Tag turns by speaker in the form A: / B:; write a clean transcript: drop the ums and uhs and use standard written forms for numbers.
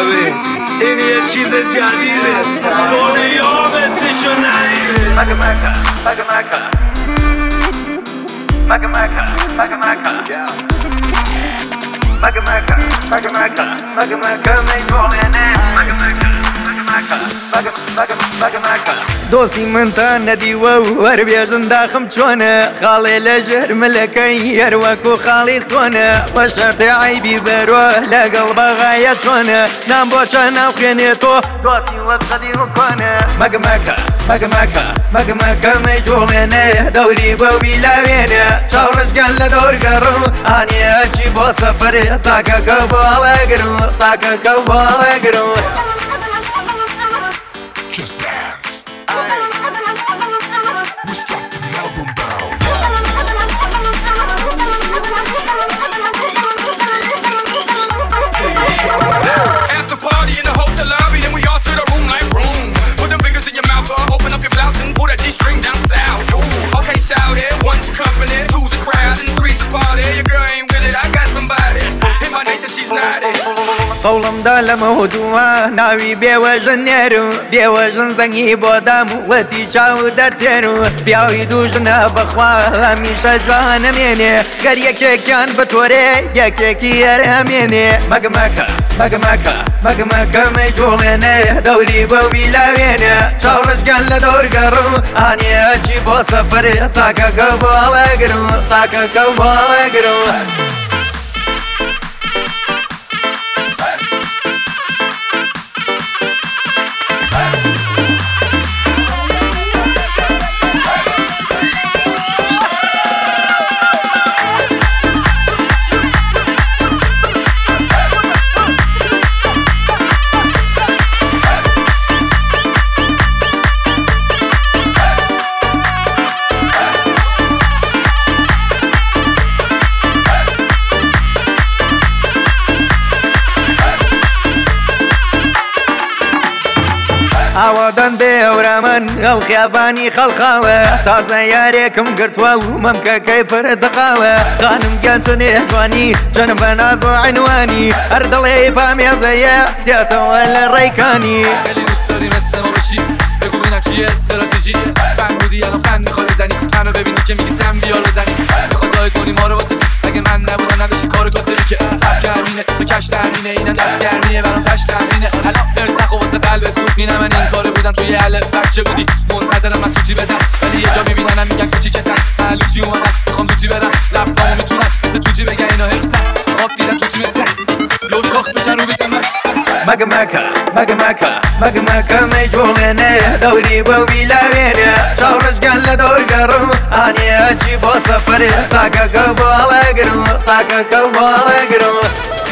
A: ببین این یه چیز جدیده دنیا مثلشو ندیده
B: مگه دۆسی منتان نەدیوە و وەربێژن داخم چۆنە خاڵێ لە ژێرملەکەی هەروەکو خاڵی سۆنە بە شەرتێ عیبی بەروە لەگەڵ بەغایە چۆنە نام بۆچە ناوخێنێتۆ دۆسی وەبقەدی وکۆنە مەگەمەکە مەیجوڵێنێ دەوری بەو بیلاوێنە چاوڕژگەن لە دەورگەڕم ئانیەچی بۆ سەفەر ساکەکە بۆ هەڵەگرم ساکەکە بۆ هەڵەگرم
C: Just dance. We start the album bound.
D: After party in the hotel lobby, then we all to the room like room. Put them fingers in your mouth, open up your blouse and pull that G-string down south. Ooh, okay, shout it. One's company, two's a crowd, and three's a party. Your girl ain't with it, I got somebody. In my nature, she's not it.
B: قەوڵمدا لە مەودووە ناوی بێوەژنێرم بێوەژن زەنگی بۆ دام وەتی چاو دەرتێن و پیاوی دوژنە بەخوا هەمیشە جوانەمێنێ گەر یەکێکیان بە تۆرێ یەکێکی هەرهەمێنێ مەگەمەکە مەیجوڵێنێ دەوری بەو بیلاوێنێ چاوڕژگەن لە دەورگەڕم ئانیەچی بۆ سەفەر ساکەکە بۆ هەڵەگرم ساکەکە بۆ هەڵەگرم ئاوادان بێورە من ئەو خیابانی خەڵخاڵە تازە یارێکم گرتووە و مەمکەکەی پر دقاڵە خانم گەنجنێ جوانی جەنم بە ناز و عنوانی هەر دڵێ پامێزەیە دێتەوە لە ڕێکانی
D: خیلی دوست داری مثل ما باشی بگو ببینم چیه استراتژیت فن بودی الان فن میخوای بزنی منو ببینی که میگی سم بیا بزنی میخوای ضایع کنی ما رو واسه چی اگه من نبودم نداشتی کارو کاسری که سب گرمینه تو کش ترمینه اینم دست گرمیه برام تش تمرینه الان برسخ و واسه قلبت خوب مینم من این کارو بودم توی الف بچه بودی منتظرم من سوتی بدم ولی یه جا میبیننم میگن کوچیکتن من لوتی اومدم میخوام لوتی برم لفظامو میتونم مثل توتی بگن اینا حفظن خواب دیدم توتی بهتر لو شاخ بشن رو بیتم
B: مەگەمەکە مەیجوڵێنێ دەوری بەو بیلاوێنێ چاوڕژگەن لە دەورگەڕم ئانیەچی بۆ سەفەر ساکەکە بۆ هەڵەگرم ساکەکە بۆ هەڵەگرم